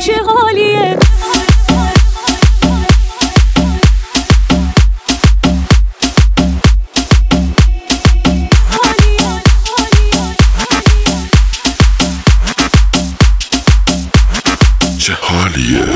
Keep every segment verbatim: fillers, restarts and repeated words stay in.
چه حالیه. چه حالیه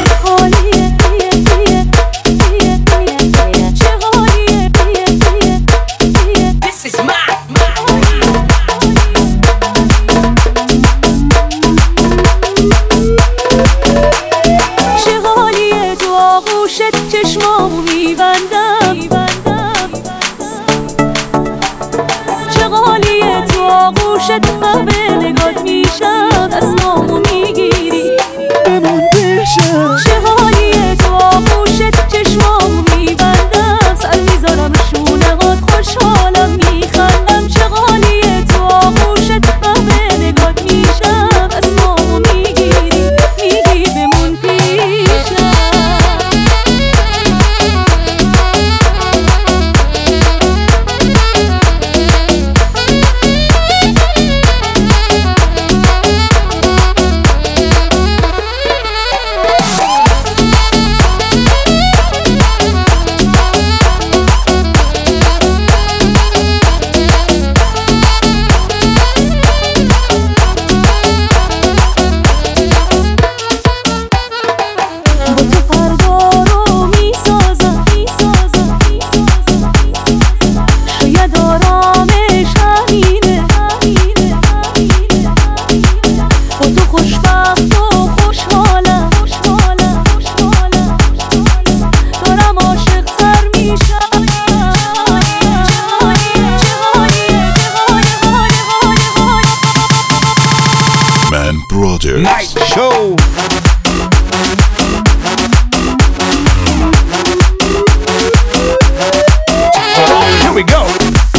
چشمامو میبندم، چه حالیه تو آغوشت قهوه نگات میشم، دستامو میگیری بمون پیشم. چه حالیه تو آغوشت چشمامو میبندم، سر میذارم شونهات خوشحالم میخندم. چه حالیه تو آغوشت قهوه نگات میشم، دستامو میگیری میگی بمون پیشم. Brothers Night Show. Here we go.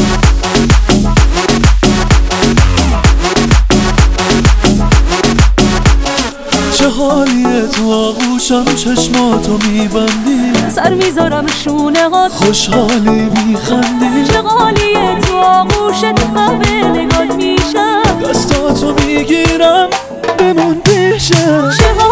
چه حالیه تو آغوشم چشماتو میبندی، سر میذارم شونهات خوشحالی میخندی. چه حالیه تو آغوشت قهوه نگات میشم، دستاتو میگیرم بمون پیشم. چه